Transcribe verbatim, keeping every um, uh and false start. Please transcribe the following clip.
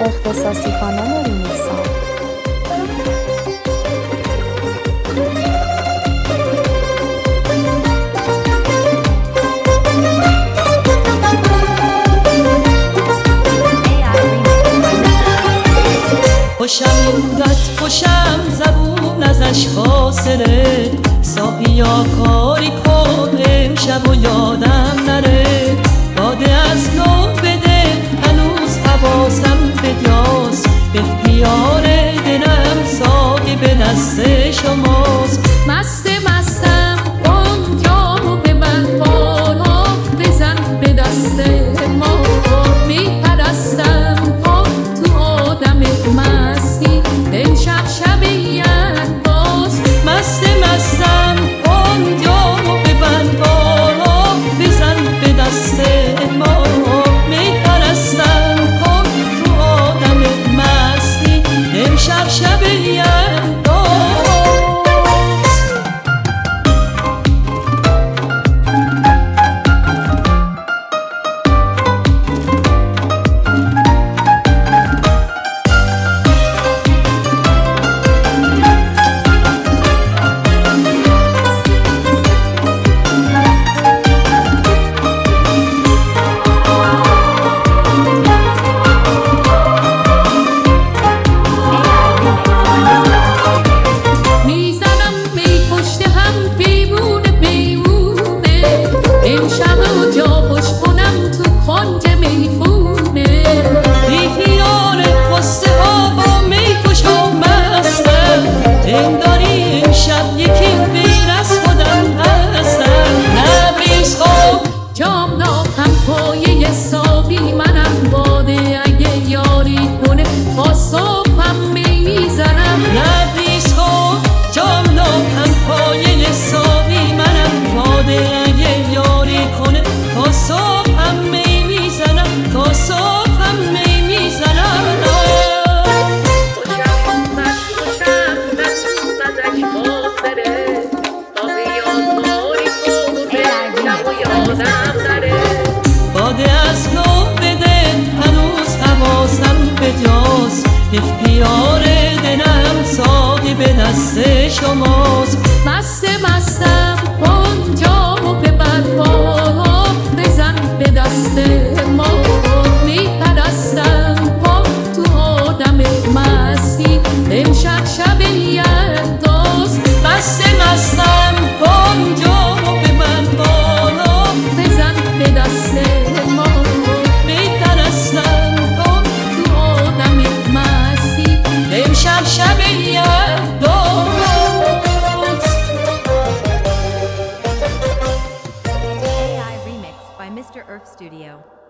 اختصاصی کانال ریمیکس‌ها. خوشم اینقدر خوشم زبون ازش فاصله، ساقیا کاری کن امشب و یادم نره. باده از نو بده هنوز حواسم به یاس، به اختیار دلم ساقی به دست شماست. مست مستم اون جامو به من بالا بزن به دست ما، میپرستم پا تو آدم مستی امشب شب یک باز. مست مستم اون جامو به من بالا بزن به دست ما، میپرستم پا تو آدم مستی امشب شب یک باده از نو بده هنوز حواسم به جاست، اختیار دلم ساقی به دست شماست. مست مستم اون جامو به من بالا بزن به دست ما، میپرستم پا تو آدم مستی امشب شب یلداست. مست مستم اون جامو به من بالا بزن به دست ما، میپرستم پا تو آدم مستی امشب شب یلداست. A I remix by Mister Earth Studio.